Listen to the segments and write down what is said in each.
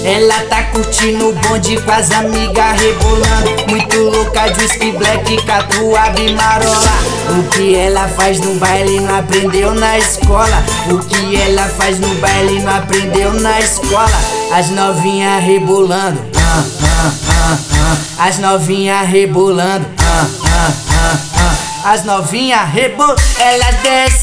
Ela tá curtindo o bonde com as amigas rebolando. Muito louca de whisky black, catuaba e marola. O que ela faz no baile não aprendeu na escola. O que ela faz no baile não aprendeu na escola. As novinha rebolando, as novinha rebolando, as novinha rebolando. Elas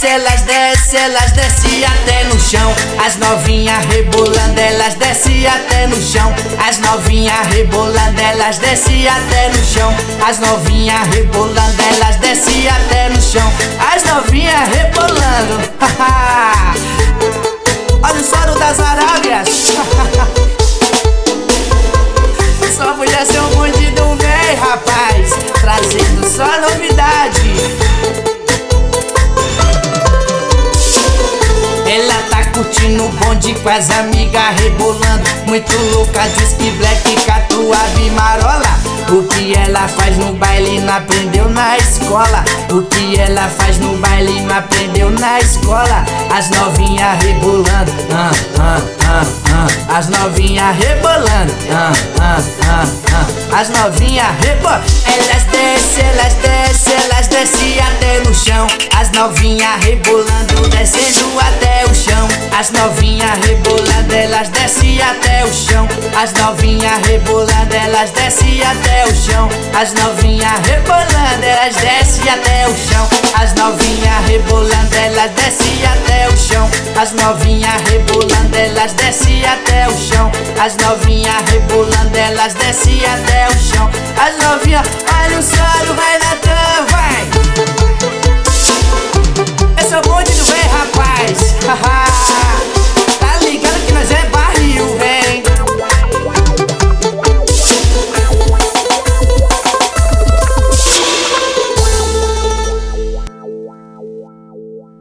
descem até no chão. As novinha rebolando, elas descem até no chão. As novinha rebolando, elas descem até no chão. As novinha rebolando, elas descem até no chão. As novinha rebolando. Olha o soro das Arábias. Só podia ser um bonde do véi, rapaz, trazendo só novidade. Ela tá curtindo o bonde com as amigas rebolando. Muito louca de whisky black, catuaba e marola. O que ela faz no baile não aprendeu na escola. O que ela faz no baile não aprendeu na escola. As novinha rebolando, as novinha rebolando, as novinha rebolando. Elas descem até no chão. As novinha rebolando, descendo até o chão. As novinha rebolando, elas descem até o chão. As novinha rebolando, elas descem até o chão. As novinha rebolando, elas descem até o chão. As novinha rebolando, elas descem até o chão. As novinha rebolando, elas descem até o chão. As novinha rebolando, elas descem